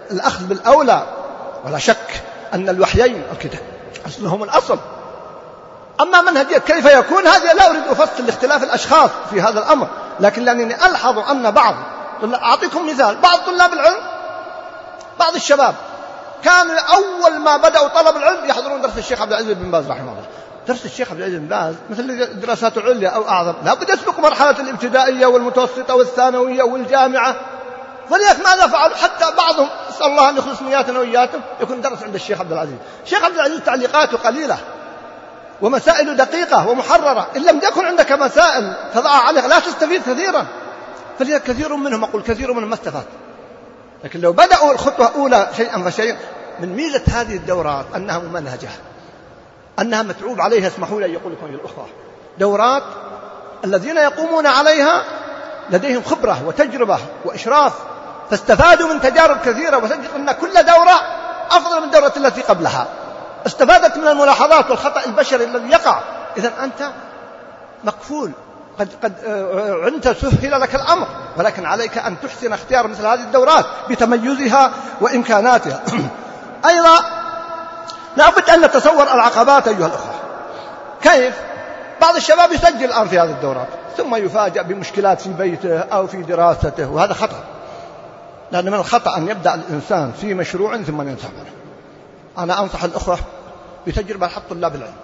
الأخذ بالأولى، ولا شك أن الوحيين الكتاب أصلهم الأصل. أما منهجية كيف يكون هذه لا أريد أفصل لاختلاف الأشخاص في هذا الأمر، لكن لأنني ألحظ أن أعطيكم مثال، بعض طلاب العلم، بعض الشباب كانوا أول ما بدأوا طلب العلم يحضرون درس الشيخ عبد العزيز بن باز رحمه الله. درس الشيخ عبد العزيز بن باز مثل الدراسات العليا أو أعظم، لا بد يسبق مرحلة الابتدائية والمتوسطة والثانوية والجامعة. ولذلك ماذا فعلوا؟ حتى بعضهم نسأل الله أن يخلص نياتنا وإياكم يكون درس عند الشيخ عبد العزيز. الشيخ عبد العزيز تعليقاته قليلة ومسائل دقيقة ومحررة، إن لم يكن عندك مسائل تضع عليها لا تستفيد كثيرا. فلذلك كثير منهم، أقول كثير منهم ما استفاد. لكن لو بدأوا الخطوة الأولى شيئا فشيئا، من ميزة هذه الدورات أنها ممنهجة، أنها متعوب عليها. اسمحوا لي يقول لكم يا الأخوة، دورات الذين يقومون عليها لديهم خبرة وتجربة وإشراف، فاستفادوا من تجارب كثيرة، وتجد أن كل دورة أفضل من الدورة التي قبلها. استفادت من الملاحظات والخطأ البشري الذي يقع. إذن أنت مكفول، قد أنت سهل لك الأمر، ولكن عليك أن تحسن اختيار مثل هذه الدورات بتميزها وإمكاناتها. أيضا لابد أن نتصور العقبات أيها الأخوة. كيف؟ بعض الشباب يسجل الآن في هذه الدورات ثم يفاجأ بمشكلات في بيته أو في دراسته، وهذا خطأ. لأن من الخطأ أن يبدأ الإنسان في مشروع ثم ينسى عنه. أنا أنصح الأخوة بتجربة حتى طلاب العلم.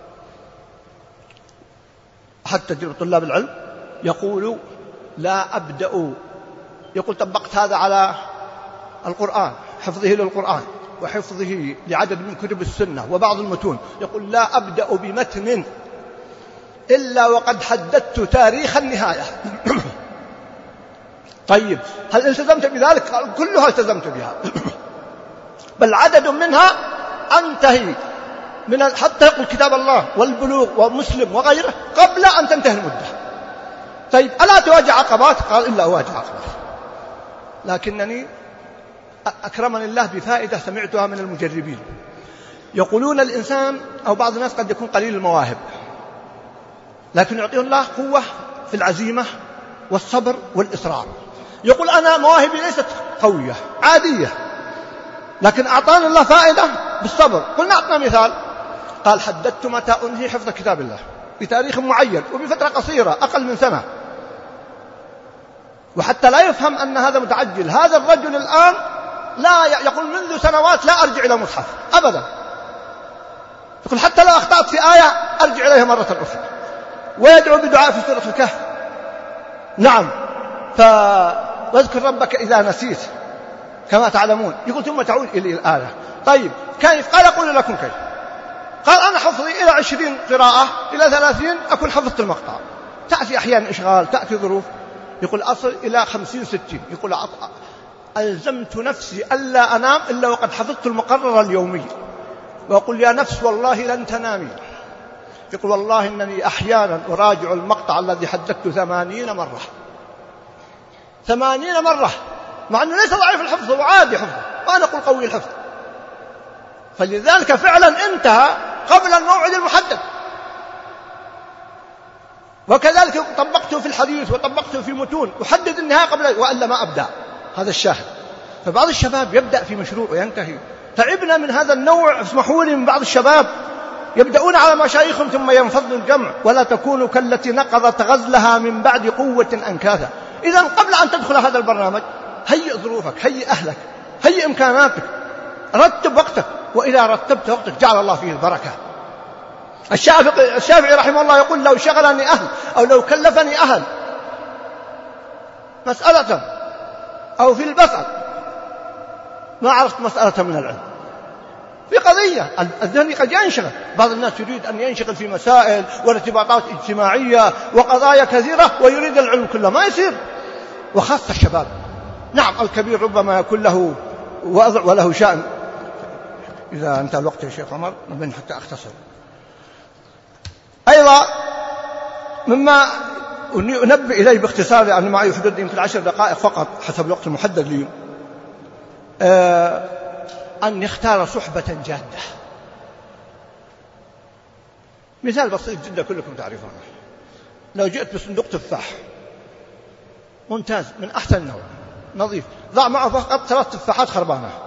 حتى تجربة طلاب العلم يقول لا أبدأ، يقول طبقت هذا على القرآن، حفظه للقرآن وحفظه لعدد من كتب السنة وبعض المتون، يقول لا أبدأ بمتن إلا وقد حددت تاريخ النهاية. طيب هل التزمت بذلك؟ قال كلها التزمت بها، بل عدد منها أنتهي من حتى يقول كتاب الله والبلوغ ومسلم وغيره قبل أن تنتهي المدة. طيب ألا تواجه عقبات؟ قال إلا أواجه عقبات، لكنني أكرمني الله بفائدة سمعتها من المجربين. يقولون الإنسان أو بعض الناس قد يكون قليل المواهب، لكن يعطيه الله قوة في العزيمة والصبر والإصرار. يقول أنا مواهبي ليست قوية عادية، لكن أعطاني الله فائدة بالصبر. قلنا أعطنا مثال، قال حددت متى أنهي حفظ كتاب الله بتاريخ معين وبفترة قصيرة أقل من سنة. وحتى لا يفهم أن هذا متعجل، هذا الرجل الآن لا يقول منذ سنوات لا أرجع إلى مصحف أبدا، يقول حتى لو أخطأت في آية أرجع إليها مرة أخرى، ويدعو بدعاء في سورة الكهف. نعم، واذكر ربك إذا نسيت كما تعلمون، يقول ثم تعود إلى الآية. طيب كيف؟ قال أقول لكم كيف. قال أنا حفظي إلى 20 قراءة إلى 30 أكون حفظت المقطع، تأتي أحيانا إشغال، تأتي ظروف. يقول أصل إلى 50-60. يقول ألزمت نفسي ألا أنام إلا وقد حفظت المقرر اليومي، وأقول يا نفس والله لن تنامي. يقول والله إنني أحيانا أراجع المقطع الذي حددته 80 مرة، 80 مرة، مع أنه ليس ضعيف الحفظ، هو عادي حفظه، وأنا أقول قوي الحفظ. فلذلك فعلا انتهى قبل الموعد المحدد. وكذلك طبقته في الحديث وطبقته في متون، أحدد النهاية قبل وإلا ما أبدأ. هذا الشاهد. فبعض الشباب يبدأ في مشروع وينتهي. تعبنا من هذا النوع. اسمحوا لي، من بعض الشباب يبدأون على مشايخهم ثم ينفضوا الجمع. ولا تكونوا كالتي نقضت غزلها من بعد قوة أنكاثا. إذا قبل أن تدخل هذا البرنامج هيئ ظروفك، هيئ أهلك، هيئ إمكاناتك، رتب وقتك، وإذا رتبت وقتك جعل الله فيه البركة. الشافعي رحمه الله يقول لو شغلني أهل أو لو كلفني أهل مسألة أو في البصر ما عرفت مسألة من العلم. في قضية الذهن قد ينشغل، بعض الناس يريد أن ينشغل في مسائل وارتباطات اجتماعية وقضايا كثيرة ويريد العلم كله، ما يصير. وخاصة الشباب. نعم الكبير ربما يكون له وضع وله شأن. إذا انتهى الوقت يا شيخ عمر من حتى أختصر. أيضا مما أنبه إليه باختصار لأن معي حدود يمكن 10 دقائق فقط حسب الوقت المحدد لي، أن يختار صحبة جادة. مثال بسيط جدا كلكم تعرفونه، لو جئت بصندوق تفاح ممتاز من أحسن النوع نظيف، ضع معه فقط 3 تفاحات خربانة،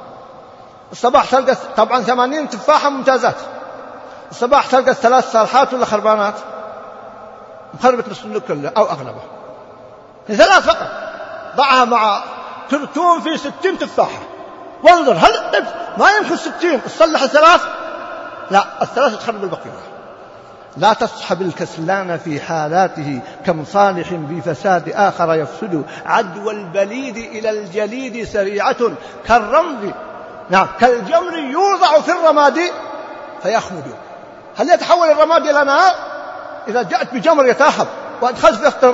الصباح تلقى طبعا 80 تفاحة ممتازات، الصباح تلقى 3 صالحات ولا خربانات، مخربة السلوك كله أو أغلبه. 3 فقط ضعها مع كرتون فيه 60 تفاحة وانظر هل ما يمكن 60 تصلح 3؟ لا، 3 تخرب البقية. لا تصحب الكسلان في حالاته، كم صالح بفساد آخر يفسد، عدوى البليد إلى الجليد سريعة كالرمد، نعم كالجمر يوضع في الرماد فيخمد. هل يتحول الرماد إلى نار؟ إذا جاءت بجمر يتاهب وأدخلت في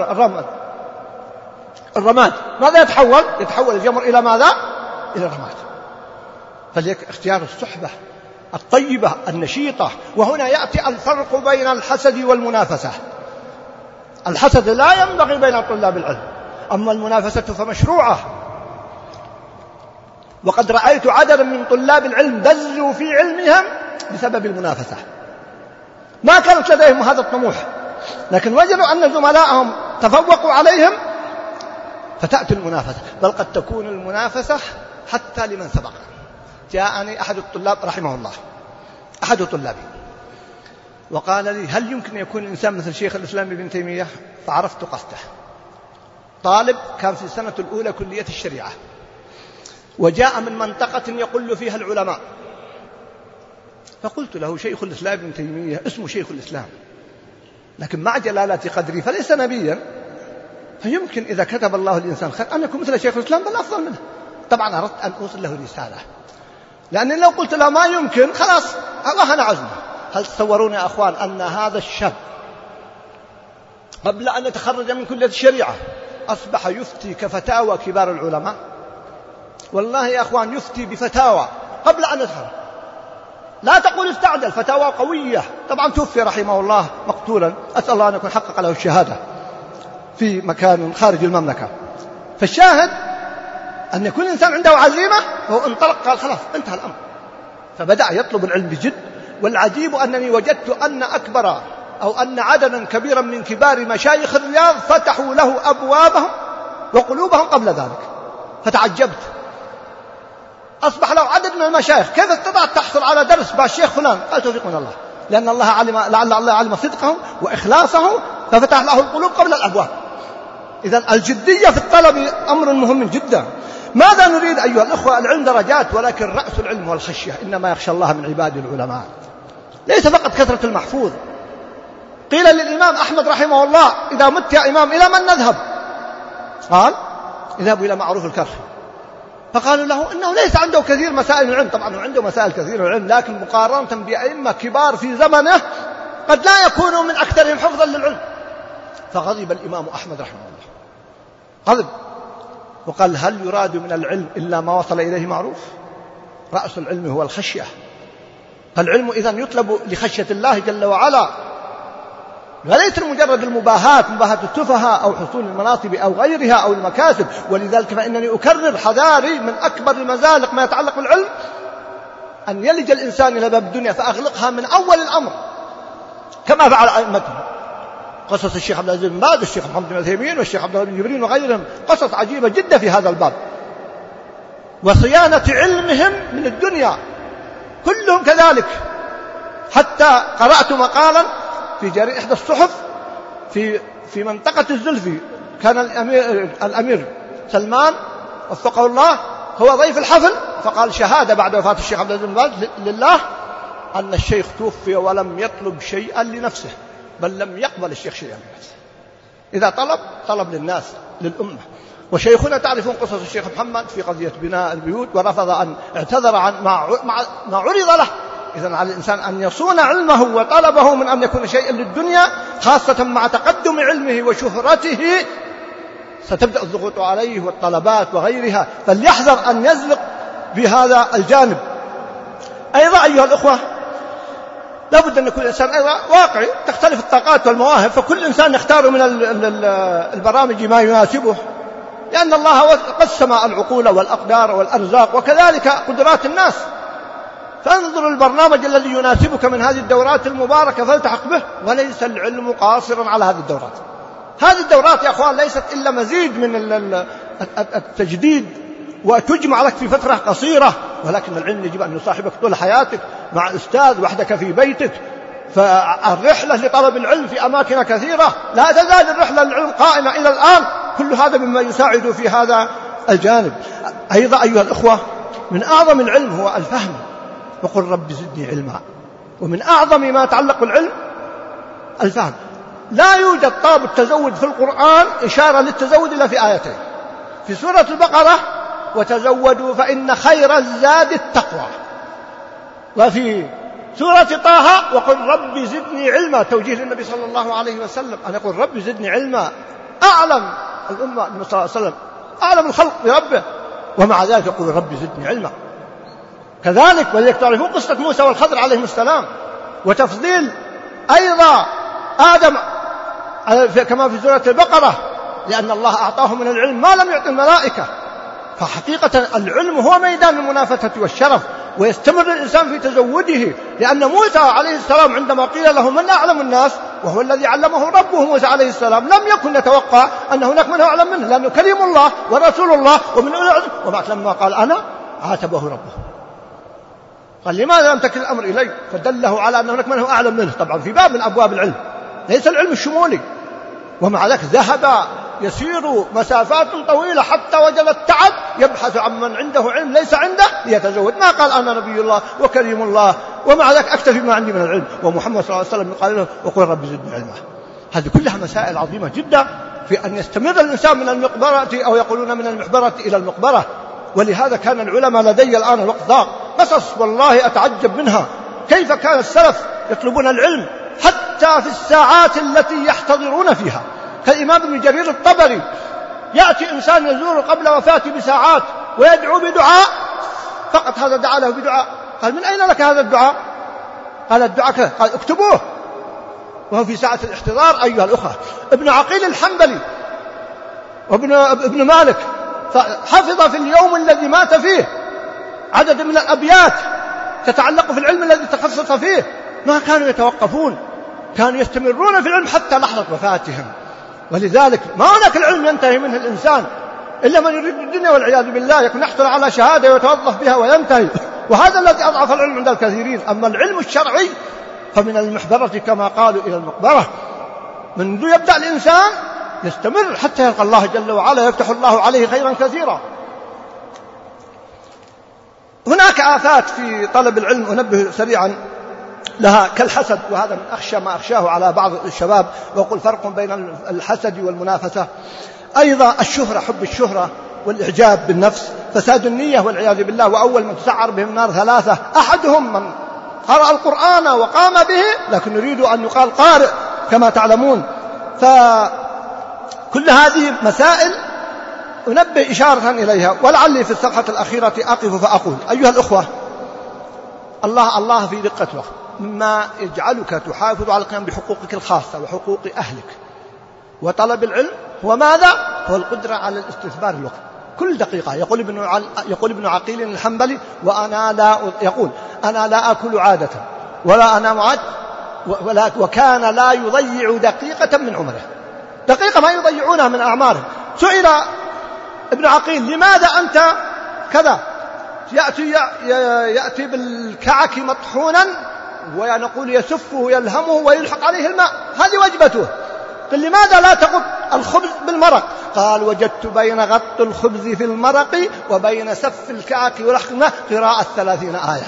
الرماد ماذا يتحول؟ يتحول الجمر إلى ماذا؟ إلى الرماد. فليك اختيار الصحبة الطيبة النشيطة. وهنا يأتي الفرق بين الحسد والمنافسة. الحسد لا ينبغي بين طلاب العلم، أما المنافسة فمشروعة. وقد رأيت عددا من طلاب العلم دزوا في علمهم بسبب المنافسة، ما كانت لديهم هذا الطموح، لكن وجدوا أن زملائهم تفوقوا عليهم فتأتي المنافسة. بل قد تكون المنافسة حتى لمن سبق. جاءني أحد الطلاب رحمه الله، أحد طلابي، وقال لي هل يمكن يكون الإنسان مثل شيخ الإسلام ابن تيمية؟ فعرفت قصده. طالب كان في السنة الأولى كلية الشريعة، وجاء من منطقة يقل فيها العلماء، فقلت له شيخ الإسلام ابن تيمية اسمه شيخ الإسلام، لكن مع جلالة قدري فليس نبيا، فيمكن إذا كتب الله الإنسان خير أن يكون مثل شيخ الإسلام بل أفضل منه. طبعا أردت أن أوصل له رسالة، لأن لو قلت له ما يمكن خلاص وهن عزمه. هل تصورون يا أخوان أن هذا الشاب قبل أن يتخرج من كلية الشريعة أصبح يفتي كفتاوى كبار العلماء؟ والله يا أخوان يفتي بفتاوى قبل أن يتخرج، لا تقول استعجل، فتاوى قوية. طبعا توفي رحمه الله مقتولا، أسأل الله أن يكون حقق له الشهادة في مكان خارج المملكة. فالشاهد أن يكون الإنسان عنده عزيمة، وهو انطلق قال خلاص انتهى الأمر، فبدأ يطلب العلم بجد. والعجيب أنني وجدت أن أكبر أو أن عددا كبيرا من كبار مشايخ الرياض فتحوا له أبوابهم وقلوبهم قبل ذلك، فتعجبت. أصبح له عدد من المشايخ، كيف استطعت تحصل على درس بالشيخ فلان؟ قال توفيق من الله، لأن الله علم، لعل الله علم صدقه وإخلاصه ففتح له القلوب قبل الأبواب. إذن الجدية في الطلب أمر مهم جدا. ماذا نريد أيها الأخوة؟ العلم درجات، ولكن رأس العلم والخشية، إنما يخشى الله من عباد العلماء، ليس فقط كثرة المحفوظ. قيل للإمام أحمد رحمه الله إذا مت يا إمام إلى من نذهب؟ قال اذهبوا إلى معروف الكرخي. فقالوا له إنه ليس عنده كثير مسائل العلم، طبعا عنده مسائل كثير العلم، لكن مقارنة بأئمة كبار في زمنه قد لا يكونوا من أكثرهم حفظا للعلم. فغضب الإمام أحمد رحمه الله، غضب وقال هل يراد من العلم إلا ما وصل إليه معروف؟ رأس العلم هو الخشية. فالعلم إذن يطلب لخشية الله جل وعلا، وليس مجرد المباهات، مباهات التفهة أو حصول المناصب أو غيرها أو المكاسب. ولذلك فإنني أكرر حذاري من أكبر المزالق ما يتعلق بالعلم أن يلج الإنسان إلى باب الدنيا فأغلقها من أول الأمر كما فعل أئمتهم. قصص الشيخ عبد العزيز بن باز والشيخ محمد بن عثيمين والشيخ عبد الله بن جبرين وغيرهم قصص عجيبة جدا في هذا الباب، وصيانة علمهم من الدنيا كلهم كذلك. حتى قرأت مقالا في جريدة إحدى الصحف في منطقة الزلفي، كان الأمير سلمان وفقه الله هو ضيف الحفل، فقال شهادة بعد وفاة الشيخ عبد العزيز بن باز لله أن الشيخ توفي ولم يطلب شيئا لنفسه، بل لم يقبل الشيخ شيئا لنفسه. إذا طلب للناس للأمة. وشيخنا تعرفون قصص الشيخ محمد في قضية بناء البيوت، ورفض أن اعتذر عن ما عرض له. إذن على الإنسان أن يصون علمه وطلبه من أن يكون شيئا للدنيا، خاصة مع تقدم علمه وشهرته ستبدأ الضغوط عليه والطلبات وغيرها، فليحذر أن يزلق بهذا الجانب. أيضا أيها الأخوة لابد أن يكون الإنسان أيضا واقعي، تختلف الطاقات والمواهب، فكل إنسان يختار من البرامج ما يناسبه، لأن الله قسم العقول والأقدار والأرزاق وكذلك قدرات الناس. فانظر البرنامج الذي يناسبك من هذه الدورات المباركة فالتحق به، وليس العلم قاصرا على هذه الدورات. هذه الدورات يا أخوان ليست إلا مزيد من التجديد، وتجمع لك في فترة قصيرة ولكن العلم يجب أن يصاحبك طول حياتك مع أستاذ وحدك في بيتك. فالرحلة لطلب العلم في أماكن كثيرة، لا تزال الرحلة للعلم قائمة إلى الآن. كل هذا مما يساعد في هذا الجانب. أيضا أيها الأخوة، من أعظم العلم هو الفهم، وقل رب زدني علما. ومن أعظم ما يتعلق بالعلم الفهم. لا يوجد طلب التزود في القرآن إشارة للتزود إلا في آيتين، في سورة البقرة وتزودوا فإن خير الزاد التقوى، وفي سورة طه وقل رب زدني علما، توجيه للنبي صلى الله عليه وسلم أن يقول رب زدني علما. أعلم الأمة النبي صلى الله عليه وسلم، أعلم الخلق بربه، ومع ذلك يقول رب زدني علما. كذلك ولذلك تعرفون قصة موسى والخضر عليهم السلام، وتفضيل أيضا آدم كما في سورة البقرة، لأن الله أعطاه من العلم ما لم يعطي الملائكة. فحقيقة العلم هو ميدان المنافسة والشرف، ويستمر الإنسان في تزوده. لأن موسى عليه السلام عندما قيل له من أعلم الناس وهو الذي علمه ربه موسى عليه السلام، لم يكن يتوقع أن هناك من أعلم منه، لأنه كليم الله ورسول الله ومن أولي العلم. وبعد لما قال أنا عاتبه ربه، قال لماذا لم تكن الأمر إلي؟ فدله على أن هناك من هو أعلم منه، طبعا في باب من أبواب العلم، ليس العلم الشمولي. ومع ذلك ذهب يسير مسافات طويلة حتى وجد التعب يبحث عن من عنده علم ليس عنده ليتزود. ما قال أنا نبي الله وكريم الله، ومع ذلك أكتفي ما عندي من العلم. ومحمد صلى الله عليه وسلم قال له وقل رب زدني علما. هذه كلها مسائل عظيمة جدا في أن يستمر الإنسان من المقبرة، أو يقولون من المحبرة إلى المقبرة. ولهذا كان العلماء لدي الآن الوقت ضاق، قصص والله أتعجب منها، كيف كان السلف يطلبون العلم حتى في الساعات التي يحتضرون فيها. كالإمام ابن جرير الطبري، يأتي إنسان يزور قبل وفاته بساعات ويدعو بدعاء فقط، هذا دعا له بدعاء. قال من أين لك هذا الدعاء؟ قال الدعاء كذا. قال اكتبوه. وهو في ساعة الاحتضار أيها الأخوة. ابن عقيل الحنبلي وابن مالك حفظ في اليوم الذي مات فيه عدد من الأبيات تتعلق في العلم الذي تخصص فيه. ما كانوا يتوقفون، كانوا يستمرون في العلم حتى لحظة وفاتهم. ولذلك ما هناك العلم ينتهي منه الإنسان إلا من يريد الدنيا والعياذ بالله، يكون يحصل على شهادة ويتوظف بها وينتهي، وهذا الذي أضعف العلم عند الكثيرين. أما العلم الشرعي فمن المحبرة كما قالوا إلى المقبرة. منذ يبدأ الإنسان يستمر حتى يلقى الله جل وعلا، يفتح الله عليه خيرا كثيرا. هناك آفات في طلب العلم أنبه سريعا لها كالحسد، وهذا من أخشى ما أخشاه على بعض الشباب، وأقول فرق بين الحسد والمنافسة. أيضا الشهرة، حب الشهرة والإعجاب بالنفس، فساد النية والعياذ بالله. وأول من تسعر بهم النار ثلاثة: أحدهم من قرأ القرآن وقام به لكن يريد أن يقال قارئ كما تعلمون. فكل هذه مسائل أنبه إشارة إليها. ولعلي في الصفحة الأخيرة أقف فأقول أيها الأخوة، الله في دقة وقت مما يجعلك تحافظ على القيام بحقوقك الخاصة وحقوق أهلك. وطلب العلم هو ماذا؟ هو القدرة على الاستثمار الوقت. كل دقيقة يقول ابن عقيل الحنبلي أنا لا أكل عادة ولا أنام عادة، وكان لا يضيع دقيقة من عمره، دقيقة ما يضيعونها من أعماره. سئل ابن عقيل لماذا أنت كذا؟ يأتي بالكعك مطحونا ونقول يسفه يلهمه ويلحق عليه الماء، هذه وجبته. قل لماذا لا تغط الخبز بالمرق؟ قال وجدت بين غط الخبز في المرق وبين سف الكعك ولحق الماء قراءة 30 آية.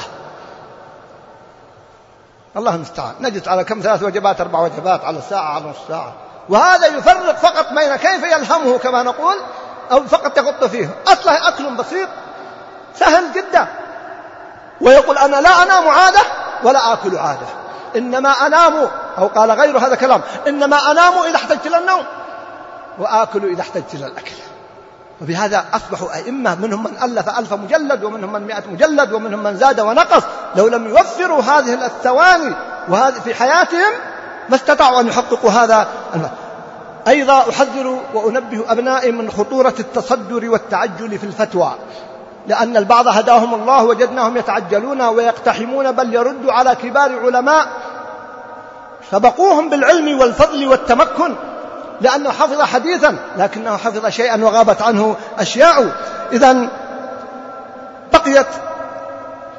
الله المستعان. نجد على كم 3 وجبات 4 وجبات على ساعة على نص ساعة، وهذا يفرق فقط بين كيف يلهمه كما نقول أو فقط يغط فيه. أصله أكل بسيط سهل جدا. ويقول أنا لا أنام عادة ولا آكل عادة، إنما أنام، أو قال غير هذا كلام، إنما أنام إذا احتجت إلى النوم وآكل إذا احتجت إلى الأكل. وبهذا أصبحوا أئمة، منهم من ألف 1000 مجلد ومنهم من 100 مجلد ومنهم من زاد ونقص. لو لم يوفروا هذه الثواني وهذه في حياتهم ما استطاعوا أن يحققوا هذا. أيضا أحذر وأنبه أبنائي من خطورة التصدر والتعجل في الفتوى، لأن البعض هداهم الله وجدناهم يتعجلون ويقتحمون، بل يردوا على كبار علماء سبقوهم بالعلم والفضل والتمكن، لأنه حفظ حديثا لكنه حفظ شيئا وغابت عنه أشياء. إذن بقيت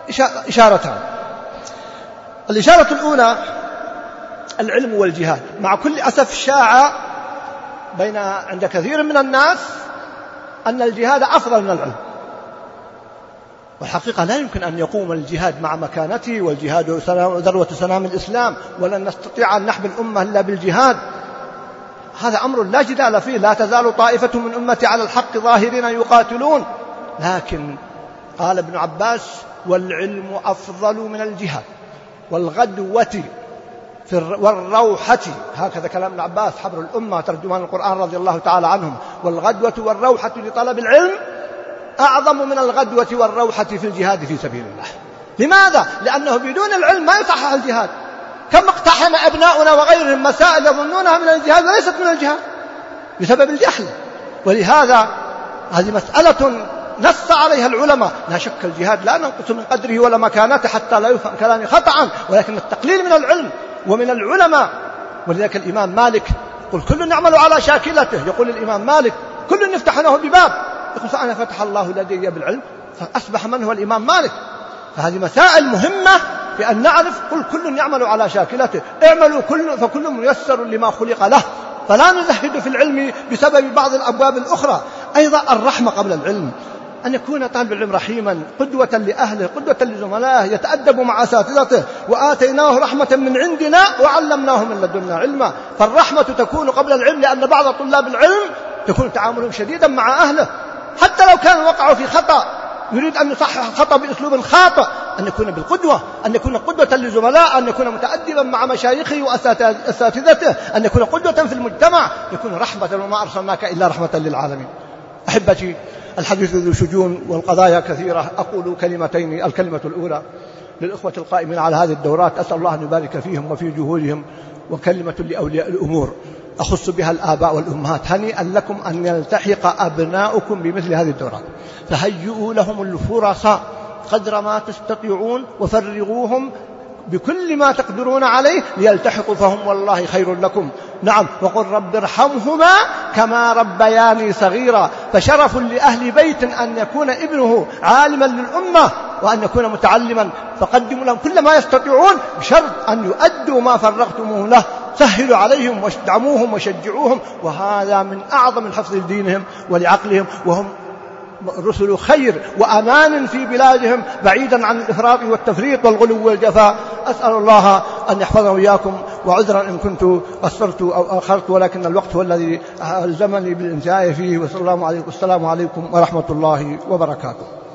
إشارتان. الإشارة الأولى العلم والجهاد. مع كل أسف شاع عند كثير من الناس أن الجهاد أفضل من العلم، والحقيقة لا يمكن أن يقوم الجهاد مع مكانته، والجهاد ذروة سنام الإسلام، ولن نستطيع أن نحمي الأمة إلا بالجهاد. هذا أمر لا جدال فيه، لا تزال طائفة من أمتي على الحق ظاهرين يقاتلون. لكن قال ابن عباس: والعلم أفضل من الجهاد والغدوة والروحة. هكذا كلام ابن عباس حبر الأمة ترجمان القرآن رضي الله تعالى عنهم. والغدوة والروحة لطلب العلم أعظم من الغدوة والروحة في الجهاد في سبيل الله. لماذا؟ لأنه بدون العلم ما يصحح الجهاد. كم اقتحم أبناؤنا وغيرهم مسائل يظنونها من الجهاد وليست من الجهاد بسبب الجهل. ولهذا هذه مسألة نص عليها العلماء. لا شك الجهاد لا ننقص من قدره ولا مكانته حتى لا يفهم كلامي خطأ، ولكن التقليل من العلم ومن العلماء. ولذلك الإمام مالك يقول: كل يعمل على شاكلته. يقول الإمام مالك: كل يفتح له بباب. يقول: فأنا فتح الله لدي بالعلم، فأصبح من هو الإمام مالك. فهذه مسائل مهمة بأن نعرف. قل كل يعمل على شاكلته، اعملوا فكل ميسر لما خلق له. فلا نزهد في العلم بسبب بعض الأبواب الأخرى. أيضا الرحمة قبل العلم، أن يكون طالب العلم رحيما، قدوة لأهله، قدوة لزملائه، يتأدب مع أساتذته. وآتيناه رحمة من عندنا وعلمناه من لدنا علما. فالرحمة تكون قبل العلم، لأن بعض طلاب العلم يكون تعاملهم شديدا مع أهله، حتى لو كانوا وقعوا في خطأ يريد أن يصحح الخطأ بأسلوب خاطئ. أن يكون بالقدوة، أن يكون قدوة للزملاء، أن يكون متأدبا مع مشايخه وأساتذته، أن يكون قدوة في المجتمع، يكون رحمة. وما أرسلناك إلا رحمة للعالمين. أحبتي، الحديث ذو شجون والقضايا كثيرة. أقول كلمتين. الكلمة الأولى للإخوة القائمين على هذه الدورات، أسأل الله أن يبارك فيهم وفي جهودهم. وكلمة لأولياء الأمور أخص بها الآباء والأمهات: هنيئا لكم أن يلتحق أبناؤكم بمثل هذه الدورات. فهيئوا لهم الفرص قدر ما تستطيعون، وفرغوهم بكل ما تقدرون عليه ليلتحقوا، فهم والله خير لكم. نعم، وقل رب ارحمهما كما ربياني صغيرا. فشرف لأهل بيت أن يكون ابنه عالما للأمة وأن يكون متعلما، فقدموا لهم كل ما يستطيعون بشرط أن يؤدوا ما فرغتموه له. سهلوا عليهم وادعموهم وشجعوهم، وهذا من أعظم الحفظ لدينهم ولعقلهم، وهم رسل خير وأمان في بلادهم، بعيدا عن الإفراط والتفريط والغلو والجفاء. أسأل الله أن يحفظه وإياكم، وعذرا إن كنت قصرت أو أخرت، ولكن الوقت هو الذي ألزمني بالانتهاء فيه. والسلام عليكم ورحمة الله وبركاته.